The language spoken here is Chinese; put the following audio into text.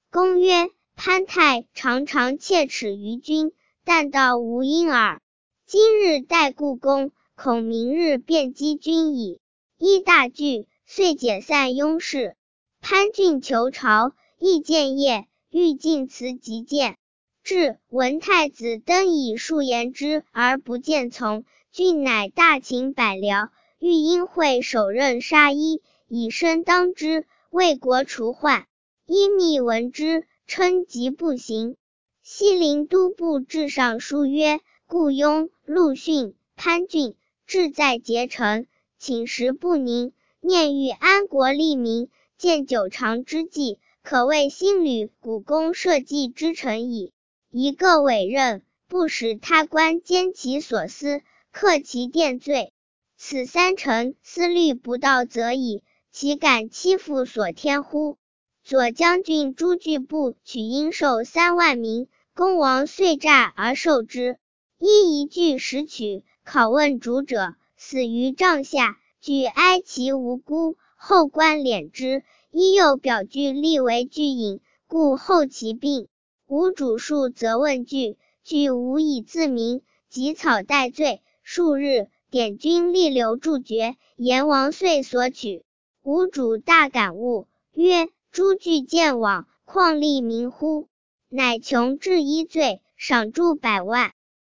公曰：潘太常常切齿于君，但道无因耳。今日待故宫，恐明日便击君矣。一大惧，遂解散拥事。潘俊求朝，亦见业，欲进辞即见。至，闻太子登以数言之而不见从，俊乃大请百僚，欲因会手刃杀一，以身当之，为国除患。一密闻之，称疾不行。西陵都部至尚书曰：顾雍、陆逊、潘俊志在竭诚，寝食不宁，念欲安国利民，建久长之计，可谓新履古公社稷之臣矣。一个委任，不使他官兼其所思，克其殿罪。此三臣思虑不到则已，岂敢欺负所天乎？左将军朱据部取阴兽3万名，公王遂诈而受之。一具拾取，拷问主者，死于帐下，据哀其无辜，后官敛之。一又表具立为具隐，故后其病。无主述则问具，具无以自明，即草代罪。数日，典军立留注决，阎王遂所取。吴主大感悟，曰：朱据见往，况利民乎？乃穷治一罪，赏铸100万。